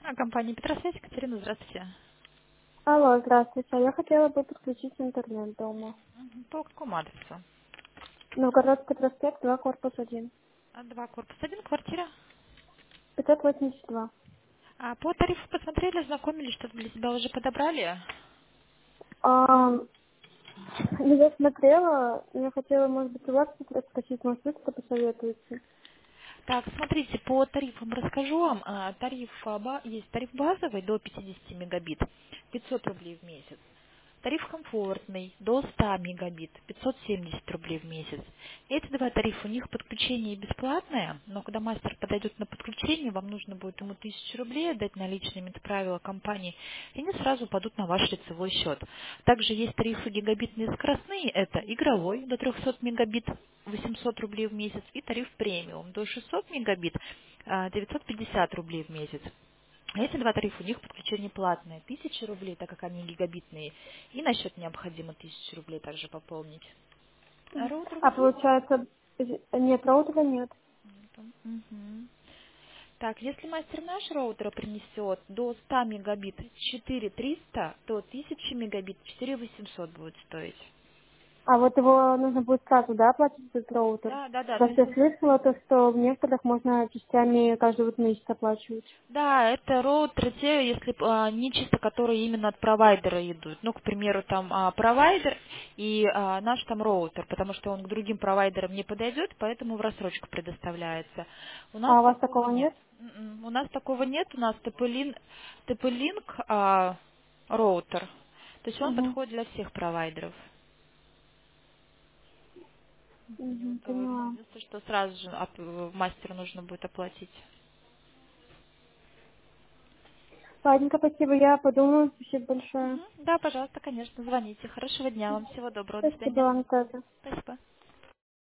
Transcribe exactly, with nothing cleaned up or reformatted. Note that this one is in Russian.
А, компания Петросвязь, Екатерина, здравствуйте. Алло, здравствуйте. А Я хотела бы подключить интернет дома. Мгм. По какому адресу? Новгородский проспект, два, корпус один. А, Два, корпус один, квартира. пятьсот восемьдесят два. А по тарифу посмотрели, знакомились, что-то для себя уже подобрали? А, ну, я смотрела, я хотела, может быть, у вас что-то спросить, может, вы что-то посоветуете? Так, смотрите, по тарифам расскажу вам. А, Тариф а, ба- есть тариф базовый до пятидесяти мегабит, пятьсот рублей в месяц. Тариф комфортный до ста мегабит, пятьсот семьдесят рублей в месяц. Эти два тарифа, у них подключение бесплатное, но когда мастер подойдет на подключение, вам нужно будет ему тысячу рублей отдать наличными, это правило компании, и они сразу падут на ваш лицевой счет. Также есть тарифы гигабитные скоростные, это игровой до трехсот мегабит, восемьсот рублей в месяц, и тариф премиум до шестисот мегабит, а, девятьсот пятьдесят рублей в месяц. Эти два тарифа, у них подключение платное, тысяча рублей, так как они гигабитные, и на счет необходимо тысячу рублей также пополнить. А роутер у А вас есть? получается, э, нет, роутера нет. Мгм. Так, если мастер наш роутер принесет до ста мегабит четыре триста, то тысяча мегабит четыре восемьсот будет стоить. А вот его нужно будет сразу, да, оплатить этот роутер? Да, да, да. То Просто есть я слышала то, что в некоторых можно частями каждый вот месяц оплачивать. да, это роутеры те, если а, не чисто которые именно от провайдера идут. Ну, к примеру, там а, провайдер и а, наш там роутер, потому что он к другим провайдерам не подойдет, поэтому в рассрочку предоставляется. У нас А у вас такого такого нет. нет? М-м, У нас такого нет, у нас тэ пэ-лин- тэ пэ-линк а, роутер. То есть он Угу. подходит для всех провайдеров. Угу, Вот, э, поняла. единственное, что сразу же оп- мастеру нужно будет оплатить. Ладненько, спасибо, я подумаю. Спасибо большое. Мгм. Да, пожалуйста, конечно, звоните. Хорошего дня вам, всего доброго, до Спасибо свидания. вам тоже. Спасибо.